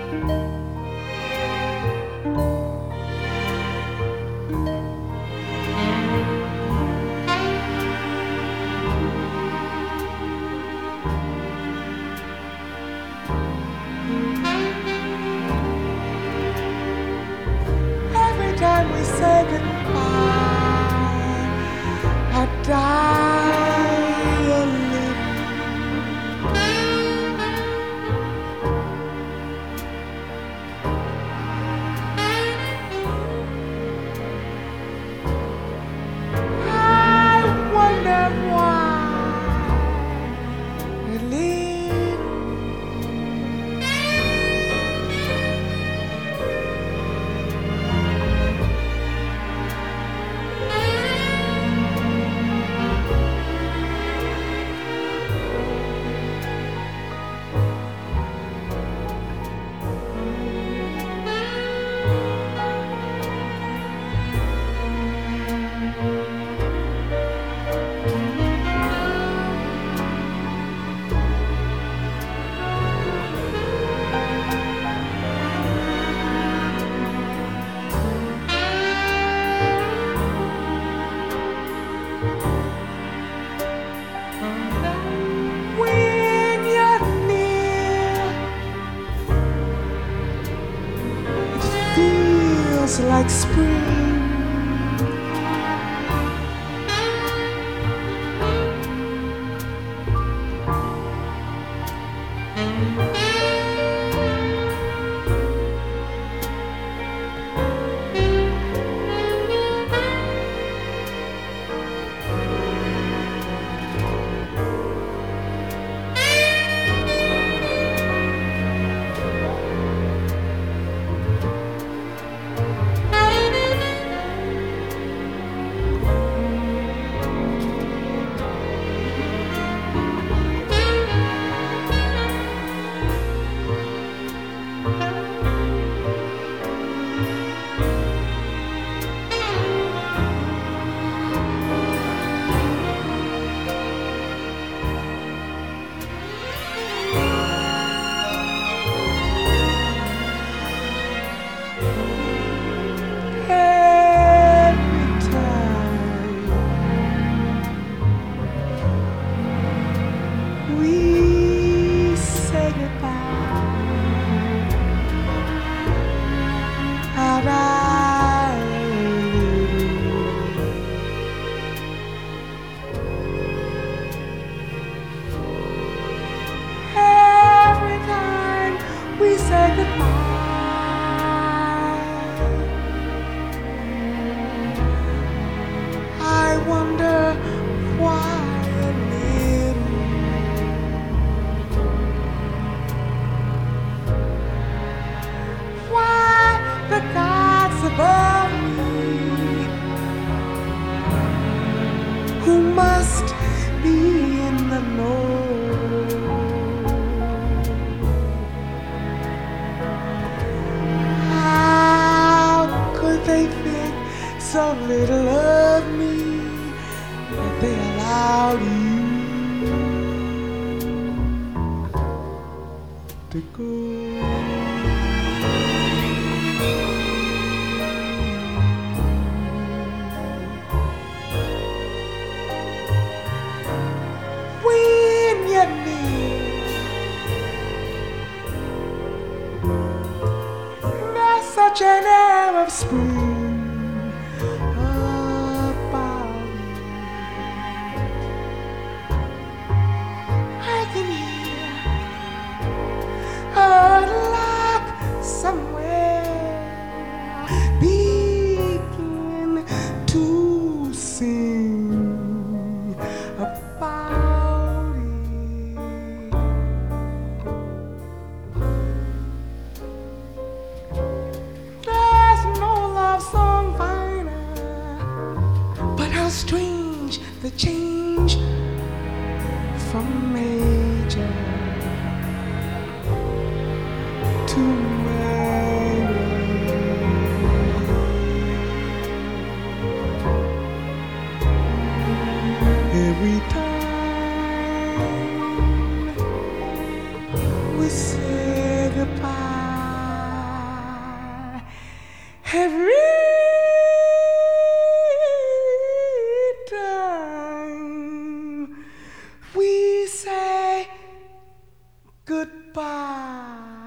Every time we say goodbye, I die a little. I wonder why we leave. When you're near, it feels like spring. Every time we say goodbye, I die a little. Every time we say goodbye, I wonder why a little. Why the gods above me, who must be in the know, how could they think so little of me that they allowed you to go? When you're near, there's such an air of spring about you. I can hear a lark somewhere begin to sing about it. There's no love song finer, but how strange the change from major to minor. Every time we say goodbye, every time we say goodbye.